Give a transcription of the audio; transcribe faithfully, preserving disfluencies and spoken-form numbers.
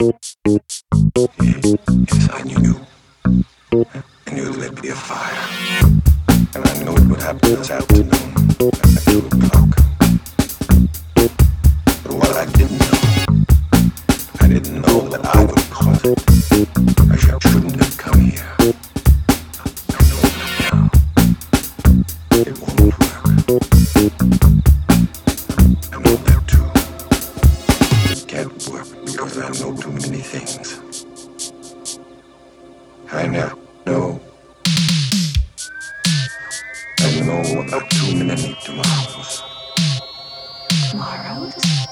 Yes, I knew. I knew there'd be a fire. And I knew it would happen this afternoon at two o'clock. But what I didn't know, I didn't know that I would cause it. I shouldn't have come here. I know that now. It won't work. I know that too. It can't work because I know too many things. I now know. I know about too many tomorrows. Tomorrows?